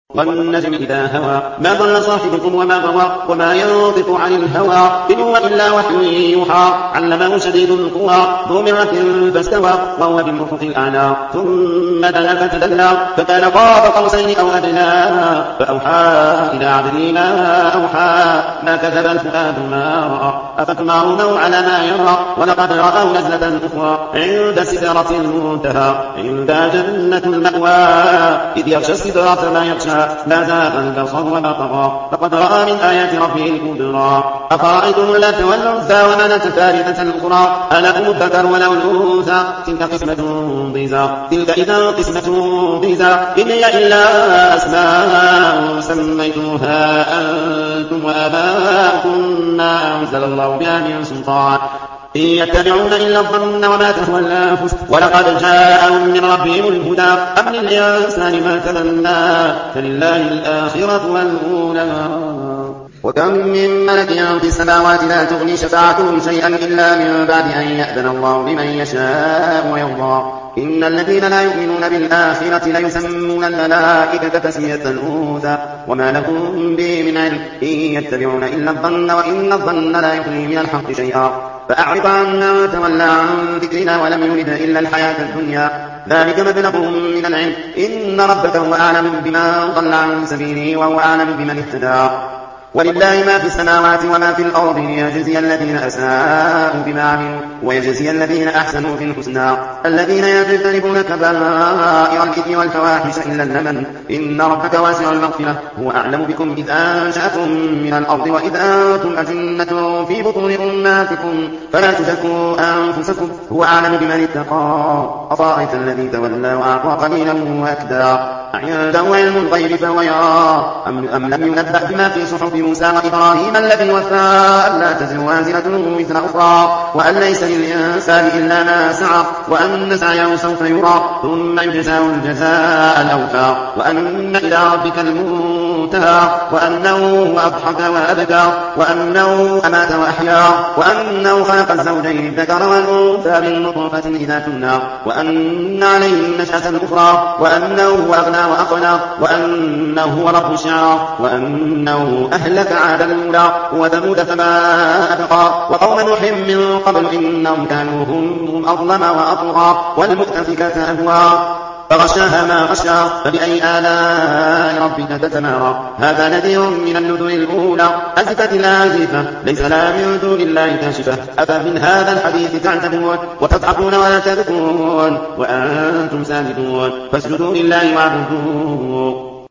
والنجم إذا هوى ما ضل صاحبكم وما غوى وما ينطق عن الهوى إن هو إلا وحي يوحى علمه شديد القوى ذو مرة فاستوى وهو بالأفق الأعلى ثم دنا فتدلى فكان قاب قوسين أو أدنى فأوحى إلى عبده ما أوحى ما كذب الفؤاد ما رأى أفتمارونه على ما يرى ولقد رآه نزلة أخرى عند سدرة المنتهى عندها جنة المأوى إذ يغشى السدرة ما يغشى لا زاغ البصر وما طغى لقد رأى من آيات ربه الكبرى أفرأيتم اللات والعزى ومناة الثالثة الأخرى ألكم الذكر وله الأنثى تلك قسمة ضيزى تلك إذا قسمة ضيزى إن هي إلا أسماء سميتموها أنتم وآباؤكم ما أنزل الله بها من سلطان إن يتبعون إلا الظن وما تهوى الأنفس ولقد جاءهم من ربهم الهدى أم للإنسان ما تمنى فلله الآخرة والأولى وكم من ملك في السماوات لا تغني شفاعتهم شيئا إلا من بعد أن يأذن الله لمن يشاء ويرضى إن الذين لا يؤمنون بالآخرة ليسمون الملائكة تسمية الأنثى وما لهم به من علم إن يتبعون إلا الظن وإن الظن لا يغني من الحق شيئا فأعرض عن من تولى عن ذكرنا ولم يرد إلا الحياة الدنيا ذلك مبلغهم من العلم إن ربك هو أعلم بمن ضل عن سبيله وهو أعلم بمن اهتدى ولله ما في السماوات وما في الأرض ليجزي الذين أساءوا بما عملوا ويجزي الذين أحسنوا في الحسنى الذين يجتنبون كبائر الإثم والفواحش إلا اللمن إن ربك واسع المغفرة هو أعلم بكم إذ أنشأكم من الأرض وإذ أنتم أجنة في بطون أمهاتكم فلا تزكوا أنفسكم هو أعلم بمن اتقى أفرأيت الذي تولى وأعطى قليلا وأكدى عنده علم الغيب فهو يرى أم لم ينبأ بما في صحف موسى وإبراهيم الذي وفى ألا تزر وازرة وزر أخرى وأن ليس للإنسان إلا ما سعى وأن سعيه سوف يرى ثم يجزاه الجزاء الأوفى وأن إلى ربك المنتهى وأنه هو أضحك وأبكى وأنه أمات وأحيا وأنه خلق الزوجين الذكر والأنثى من نطفة إذا تمنى وأن عليه النشأة الأخرى وأنه هو أغنى وأقنى وأنه هو رب الشعرى وأنه أهلك عادا الأولى وثمود فما أبقى وقوم نوح من قبل إنهم كانوا هم أظلم وأطغى والمؤتفكة أهوى فغشاها ما غشى فبأي آلاء ربك تتمارى هذا نذير من النذر الأولى أزفت الآزفة ليس لها من دون الله كاشفة أفمن هذا الحديث تعجبون وتضحكون ولا تبكون وأنتم سامدون فاسجدوا لله واعبدوه